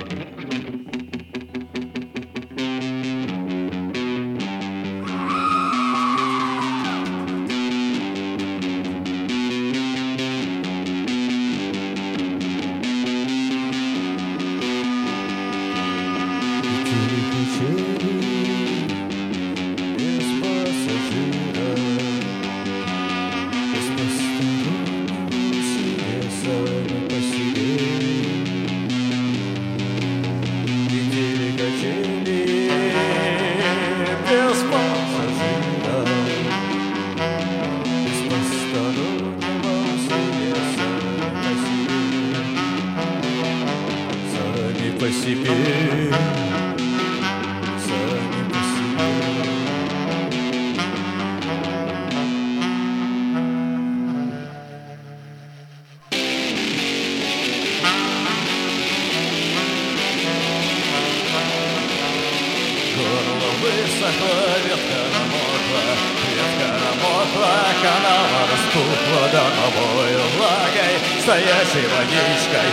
по себе, сами по себе. Горло высохло, ветка намокла, канава распухла домовой влагой, стоящей водичкой,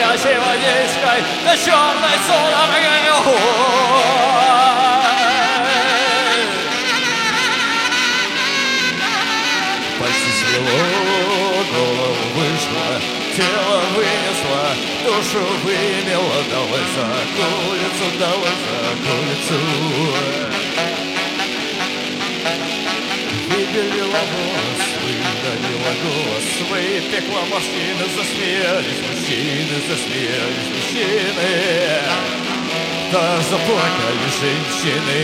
да черной судорогой. Почти свело, голову вышло, тело вынесло, душу вымело, давай за улицу. Выпилила голос, выдавила голос, выпекла морщины, засмеялись мужчины, да заплакали женщины.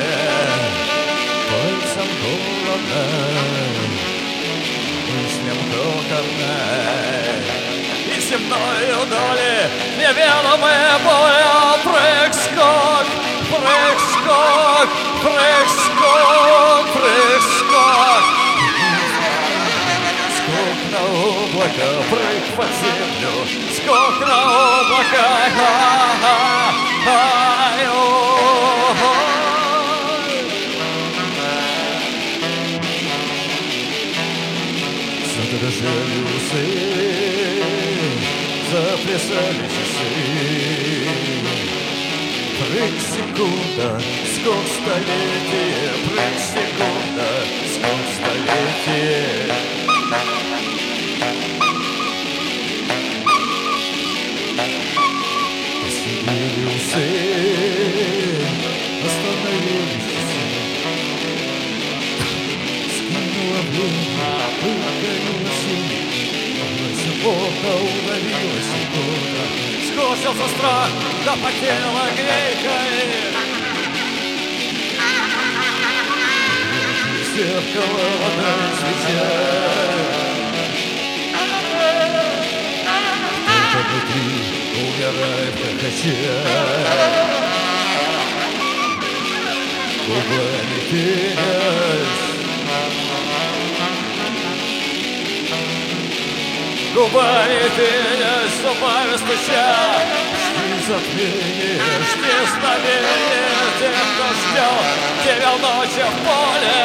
Пальцем холодно, мыслям докорно, и земною доли неведомая боль. Прыг-скок, прыг-скок, прыг-скок, прыг-скок. Скок на облако, прыг под землю, скок на облако. Задрожали усы, заплясали часы. Прыг секунда, скок столетия, прыг секунда, скок столетия. Посидели усы, остановились часы. Скинула время, выкорила силы, вода удавилась секунда. Скосился страх, да потела грейкой. Зеркало вода свеча. Кто-то внутри умирает, как очаг. Губами пенясь, губами пенясь, зубами стуча. Жди затмение, жди знамения тех, кто ждет тебя ночью в поле.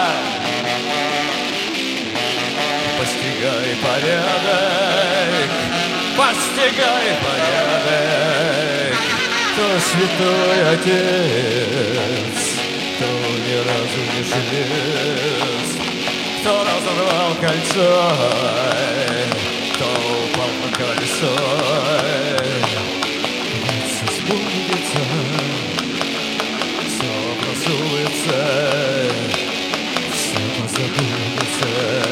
Постигай порядок, постигай порядок. Кто святой отец, кто ни разу не жилец, кто разорвал кольцо, кто упал на колесо. Все сбудется, все образуется, все позабудется.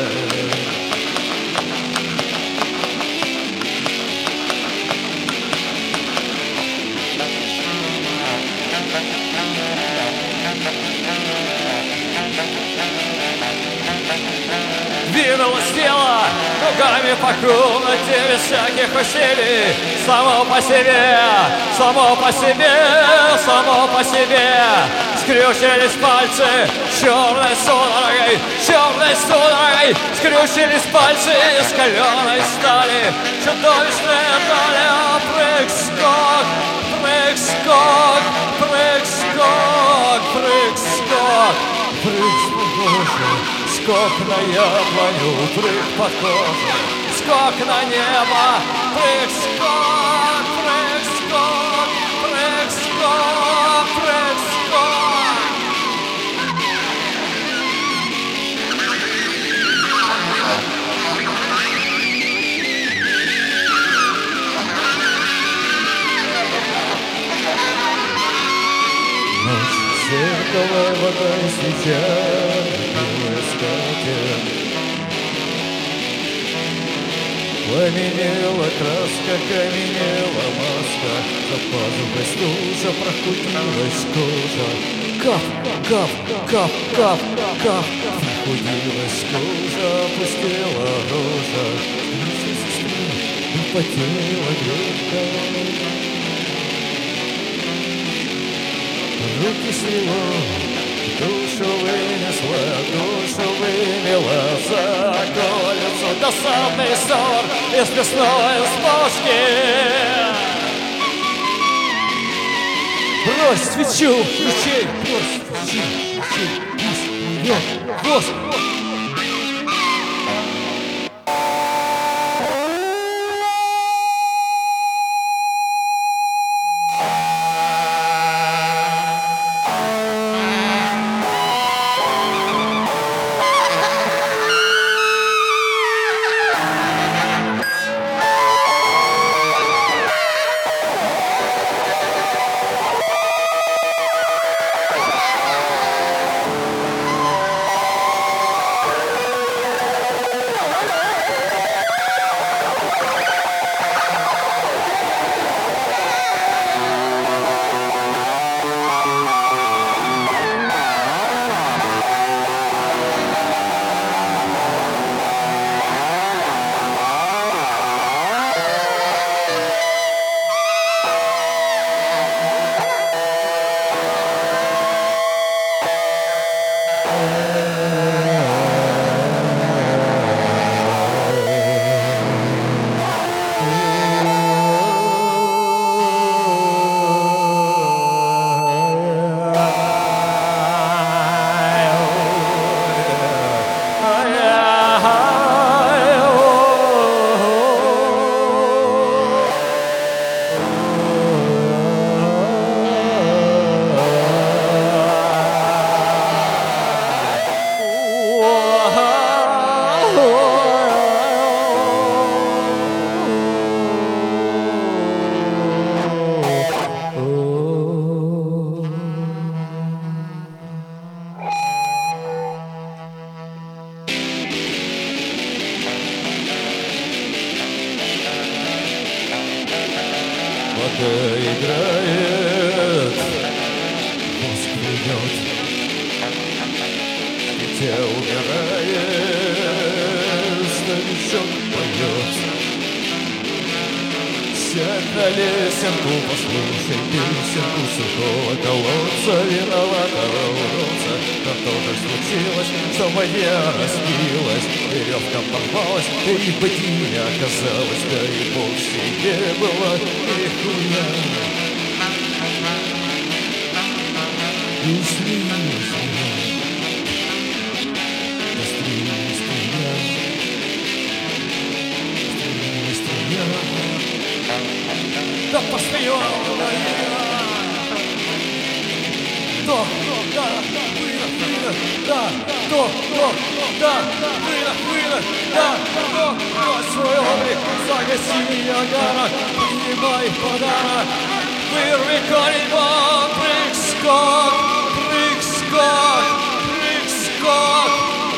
Двинулось тело кругами по комнате без всяких усилий. Само по себе, само по себе, само по себе. Скрючились пальцы черной судорогой, скрючились пальцы из каленой стали. Чудовищная доля. Прыг-скок, прыг-скок, прыг-скок, прыг-скок, прыг-скок. Скок на яблоню, прыг под кожу, скок на небо, прыг-скок, прыг-скок. тусклая вода и свеча, белая скатерть. Пламенела краска, каменела маска, за пазухой стужа, прохудилась кожа. Кап, кап, кап, кап, кап, прохудилась кожа, опустела рожа. Наша сестра употела гребка. Руки свело, душу вымела за околицу досадный ссор из мясной сложки. Брось свечу, ключей, брось свечу, ключей, пусть плывет воск. Вода играет, воск плывет, дитя умирает, старичок поет. Сядь на лесенку, послушай песенку сухого колодца, виноватого уродца. Но тоже случилось, что вода разбилась, веревка порвалась, и бытия оказалось, да и Бог себе было нихуя. И струя, да постоянно да, свой облик загаси огонь, принимай подарок, вырви корень вон, прыг-скок, прыг-скок, прыг-скок,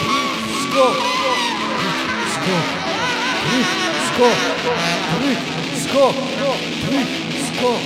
прыг-скок, прыг-скок, прыг-скок.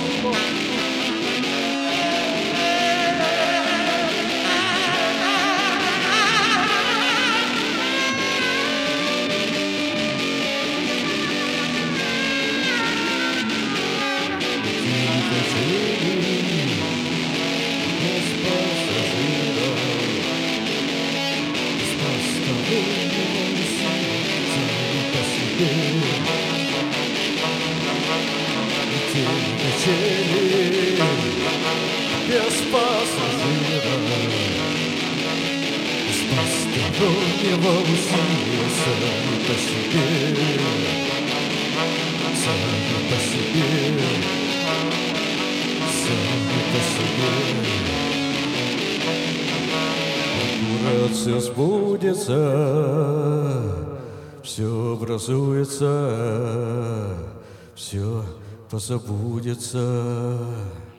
Без пассажира, без постороннего усилия, сами по себе, сами по себе, сами по себе. Аккурат все сбудется, все образуется, все позабудется.